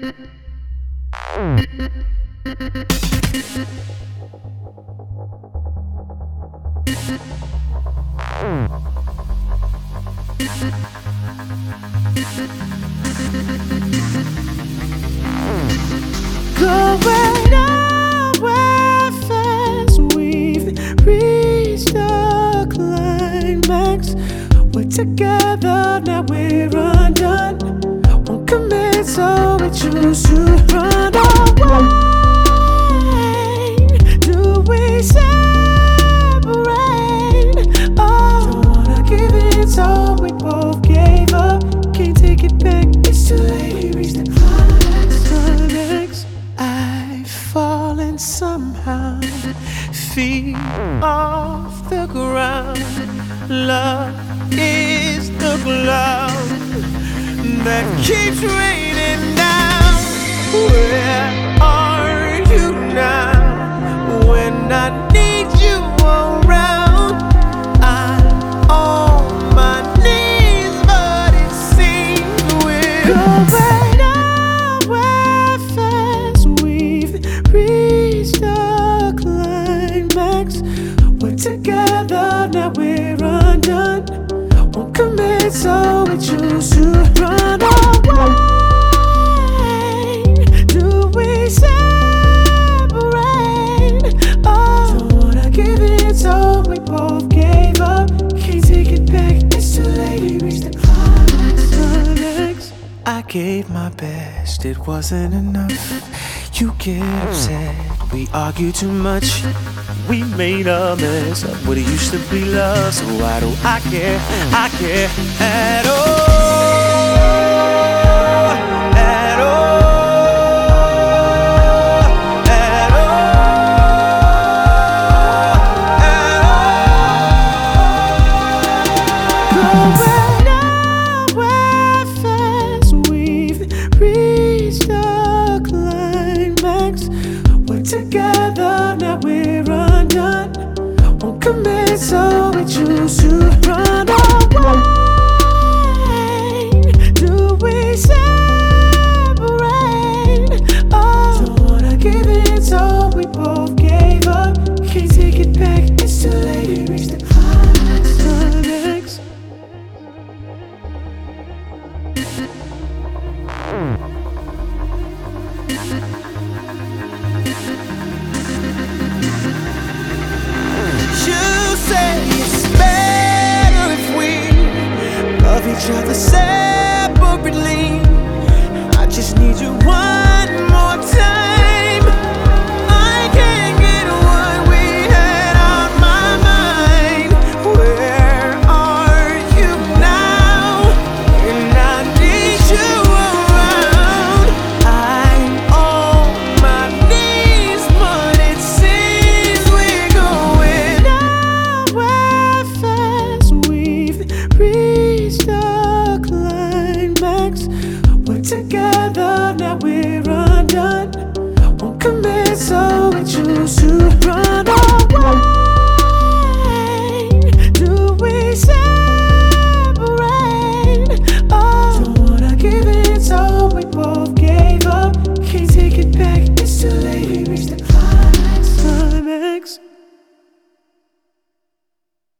Going nowhere fast, we've reached the climax. We're together, now we're undone. Won't commit, so we choose to run away. Do we separate? Oh, don't wanna give in, so we both gave up. Can't take it back, it's too late, we reached the climax. I've fallen somehow, feet off the ground. Love is the cloud that keeps raining down. Where are you now? When I need you around, I'm on my knees, but it seems we're going nowhere fast. We've reached the climax. We're together, now we're undone. Won't commit, so we choose to run away. Do we separate? Oh, don't wanna give in, so we both gave up. Can't take it back, it's too late, we reached the climax. I gave my best, it wasn't enough. You get upset, we argue too much. We made a mess of what it used to be love. So why do I care? I care at all. At all. At all. Going nowhere fast, we've reached the climax. We're together.